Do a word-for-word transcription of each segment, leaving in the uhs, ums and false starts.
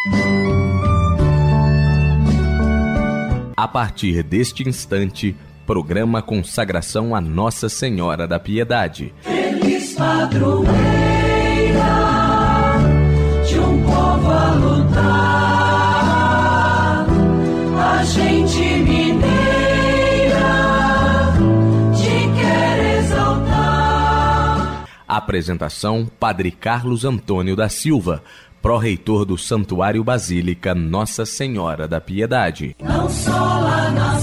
A partir deste instante, programa Consagração a Nossa Senhora da Piedade. Feliz padroeira de um povo a lutar, a gente mineira te quer exaltar. Apresentação: Padre Carlos Antônio da Silva, pró-reitor do Santuário Basílica Nossa Senhora da Piedade. Não só lá na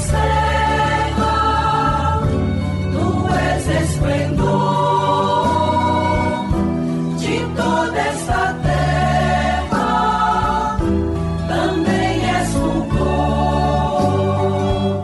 serra, tu és esplendor de toda esta terra, também és fulgor.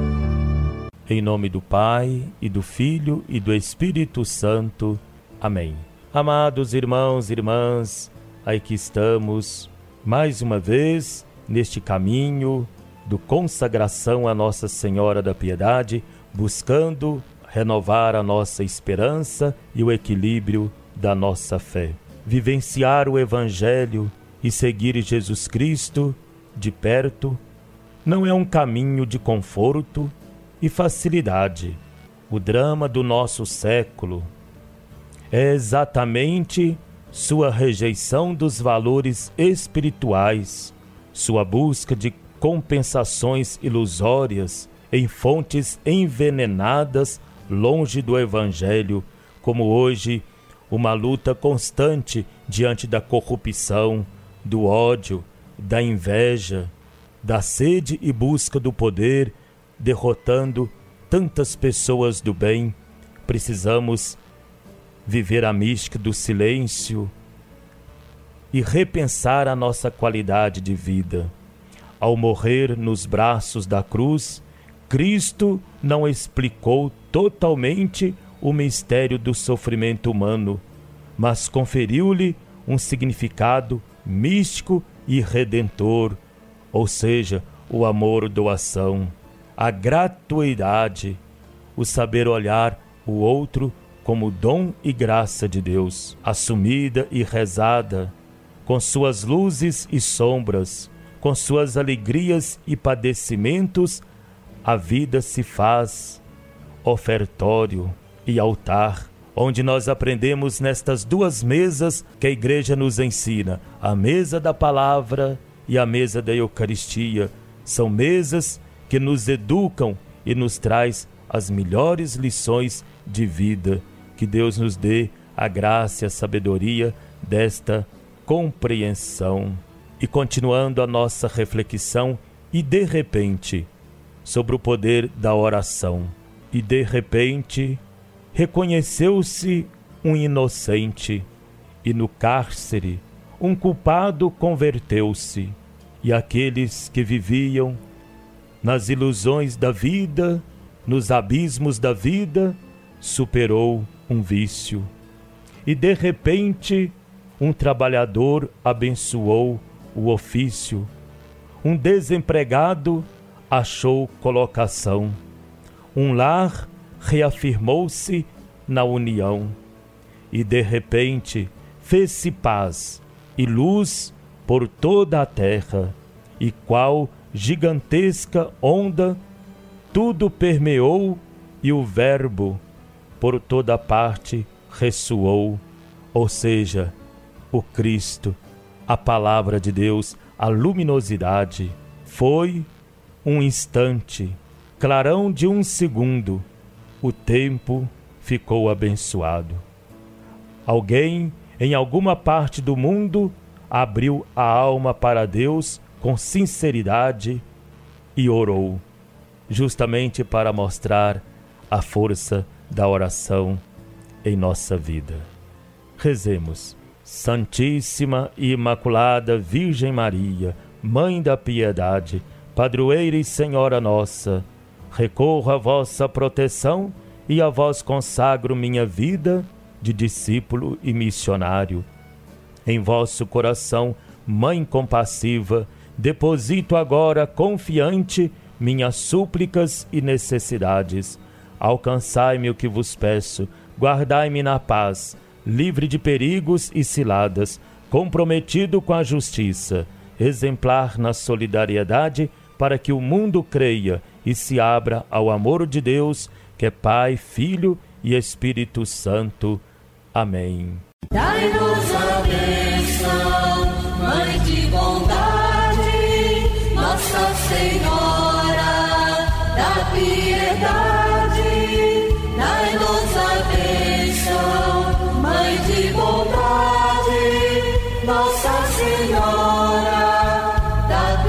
Em nome do Pai, e do Filho, e do Espírito Santo. Amém. Amados irmãos e irmãs, aqui estamos, mais uma vez, neste caminho do consagração a Nossa Senhora da Piedade, buscando renovar a nossa esperança e o equilíbrio da nossa fé. Vivenciar o Evangelho e seguir Jesus Cristo de perto não é um caminho de conforto e facilidade. O drama do nosso século é exatamente sua rejeição dos valores espirituais, sua busca de compensações ilusórias em fontes envenenadas longe do Evangelho, como hoje uma luta constante diante da corrupção, do ódio, da inveja, da sede e busca do poder, derrotando tantas pessoas do bem. Precisamos viver a mística do silêncio e repensar a nossa qualidade de vida. Ao morrer nos braços da cruz, Cristo não explicou totalmente o mistério do sofrimento humano, mas conferiu-lhe um significado místico e redentor, ou seja, o amor-doação, a gratuidade, o saber olhar o outro como dom e graça de Deus, assumida e rezada, com suas luzes e sombras, com suas alegrias e padecimentos, a vida se faz ofertório e altar, onde nós aprendemos nestas duas mesas que a Igreja nos ensina, a mesa da palavra e a mesa da Eucaristia. São mesas que nos educam e nos traz as melhores lições de vida. Que Deus nos dê a graça e a sabedoria desta compreensão. E continuando a nossa reflexão, e de repente, sobre o poder da oração. E de repente, reconheceu-se um inocente, e no cárcere um culpado converteu-se, e aqueles que viviam nas ilusões da vida, nos abismos da vida, superou um vício. E de repente, um trabalhador abençoou o ofício, um desempregado achou colocação, um lar reafirmou-se na união, e de repente fez-se paz e luz por toda a terra, e qual gigantesca onda tudo permeou, e o Verbo por toda parte ressoou, ou seja, o Cristo, a Palavra de Deus, a luminosidade. Foi um instante, clarão de um segundo, o tempo ficou abençoado. Alguém em alguma parte do mundo abriu a alma para Deus com sinceridade e orou, justamente para mostrar a força da oração em nossa vida. Rezemos. Santíssima e Imaculada Virgem Maria, Mãe da Piedade, Padroeira e Senhora nossa, recorro à vossa proteção e a vós consagro minha vida de discípulo e missionário. Em vosso coração, Mãe compassiva, deposito agora confiante minhas súplicas e necessidades. Alcançai-me o que vos peço, guardai-me na paz, livre de perigos e ciladas, comprometido com a justiça, exemplar na solidariedade, para que o mundo creia e se abra ao amor de Deus, que é Pai, Filho e Espírito Santo. Amém. Dai-nos a bênção, Mãe de bondade, Nossa Senhora da piedade. Dai-nos a bênção, Mãe de bondade, Nossa Senhora da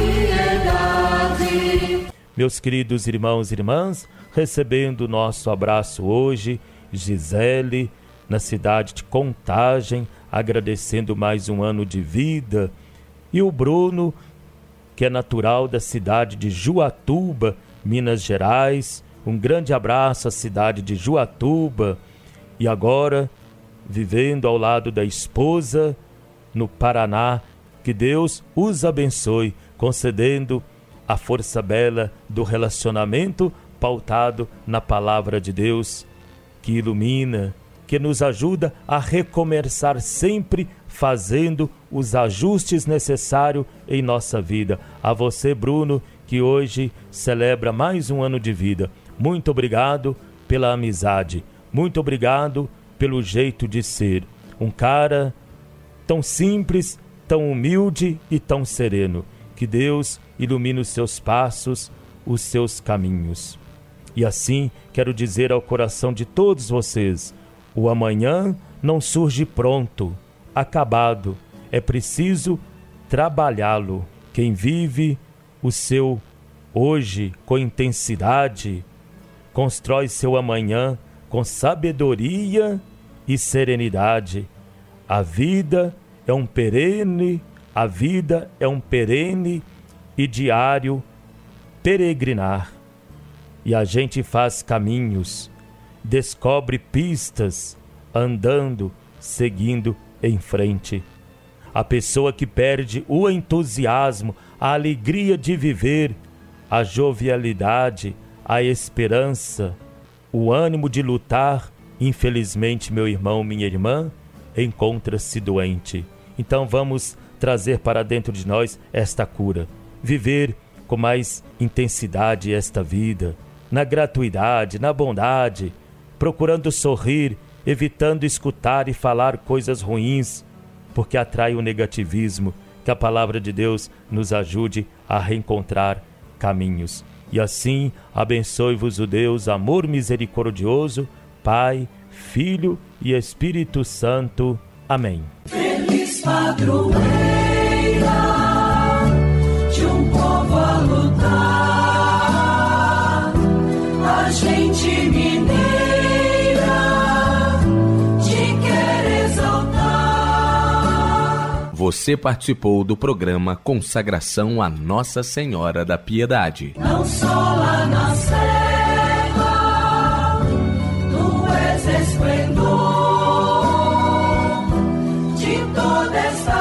piedade. Meus queridos irmãos e irmãs, recebendo o nosso abraço hoje, Gisele, na cidade de Contagem, agradecendo mais um ano de vida, e o Bruno, que é natural da cidade de Juatuba, Minas Gerais. Um grande abraço à cidade de Juatuba, e agora vivendo ao lado da esposa no Paraná. Que Deus os abençoe, concedendo a força bela do relacionamento pautado na palavra de Deus, que ilumina, que nos ajuda a recomeçar sempre, fazendo os ajustes necessários em nossa vida. A você, Bruno, que hoje celebra mais um ano de vida, muito obrigado pela amizade, muito obrigado pelo jeito de ser. Um cara tão simples, tão humilde e tão sereno. Que Deus ilumine os seus passos, os seus caminhos. E assim quero dizer ao coração de todos vocês: o amanhã não surge pronto, acabado. É preciso trabalhá-lo. Quem vive o seu hoje com intensidade, constrói seu amanhã com sabedoria e serenidade. A vida é um perene, a vida é um perene e diário peregrinar. E a gente faz caminhos, descobre pistas, andando, seguindo em frente. A pessoa que perde o entusiasmo, a alegria de viver, a jovialidade, a esperança, o ânimo de lutar, infelizmente, meu irmão, minha irmã, encontra-se doente. Então vamos trazer para dentro de nós esta cura. Viver com mais intensidade esta vida, na gratuidade, na bondade, procurando sorrir, evitando escutar e falar coisas ruins, porque atrai o negativismo. Que a palavra de Deus nos ajude a reencontrar caminhos. E assim, abençoe-vos o Deus, amor misericordioso, Pai, Filho e Espírito Santo. Amém. Feliz padroeira de um povo a lutar, a gente mineira te quer exaltar. Você participou do programa Consagração a Nossa Senhora da Piedade. Não só lá na serra, tu és esplendor de toda esta